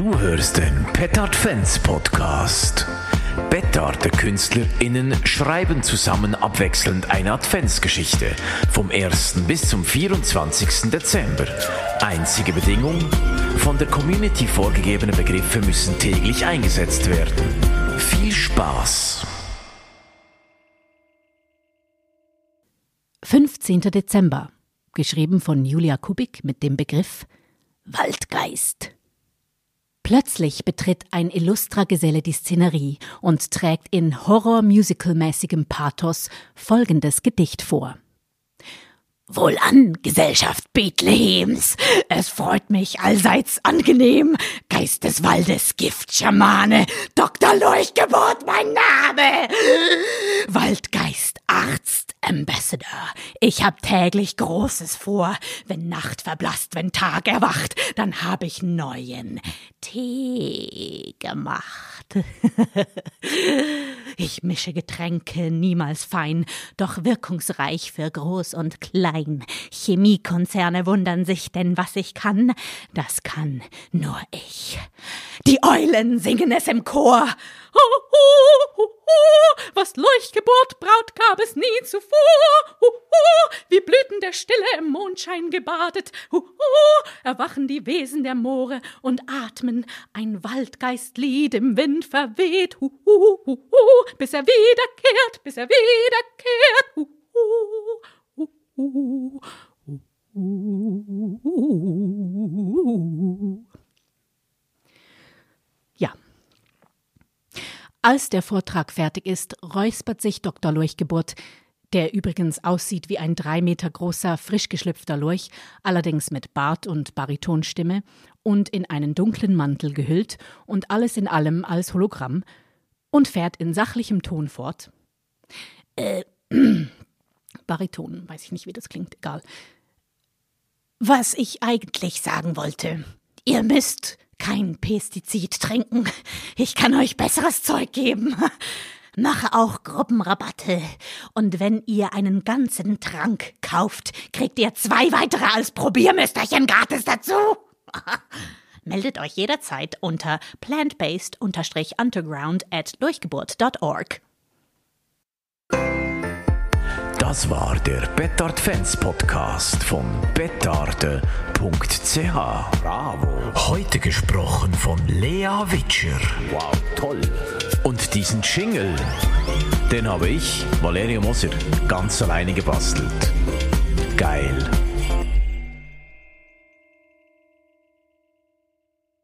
Du hörst den Pettard Fans Podcast. Pettard, der KünstlerInnen, schreiben zusammen abwechselnd eine Adventsgeschichte vom 1. bis zum 24. Dezember. Einzige Bedingung: von der Community vorgegebene Begriffe müssen täglich eingesetzt werden. Viel Spaß! 15. Dezember. Geschrieben von Julia Kubik mit dem Begriff Waldgeist. Plötzlich betritt ein illustrer Geselle die Szenerie und trägt in Horror-Musical-mäßigem Pathos folgendes Gedicht vor. Wohlan, Gesellschaft Bethlehems, es freut mich allseits angenehm, Geist des Waldes, Giftschamane, Dr. Leuchtgeburt mein Name, Waldgeist, Arzt, Ambassador, ich hab täglich Großes vor, wenn Nacht verblasst, wenn Tag erwacht, dann hab ich neuen Tee gemacht. Ich mische Getränke niemals fein, doch wirkungsreich für Groß und Klein. Chemiekonzerne wundern sich, denn was ich kann, das kann nur ich. Die Eulen singen es im Chor. Hu, hu, hu, hu, was Leuchtgeburt braut, gab es nie zuvor. Hu, hu, wie Blüten der Stille im Mondschein gebadet. Hu, hu, erwachen die Wesen der Moore und atmen ein Waldgeistlied im Wind verweht. Hu, hu, hu, hu, bis er wiederkehrt, bis er wiederkehrt. Hu, hu, hu, hu, hu. Ja. Als der Vortrag fertig ist, räuspert sich Dr. Leuchtgeburt, der übrigens aussieht wie ein 3 Meter großer, frisch geschlüpfter Lurch, allerdings mit Bart und Baritonstimme und in einen dunklen Mantel gehüllt und alles in allem als Hologramm, und fährt in sachlichem Ton fort. Bariton, weiß ich nicht, wie das klingt, egal. Was ich eigentlich sagen wollte, ihr müsst kein Pestizid trinken. Ich kann euch besseres Zeug geben. Mache auch Gruppenrabatte. Und wenn ihr einen ganzen Trank kauft, kriegt ihr 2 weitere als Probiermüsterchen gratis dazu. Meldet euch jederzeit unter plantbased_underground@leuchtgeburt.org. Das war der Pettard Fans Podcast von petarde.ch. Bravo. Heute gesprochen von Lea Witscher. Wow, toll. Und diesen Jingle, den habe ich, Valerio Moser, ganz alleine gebastelt. Geil.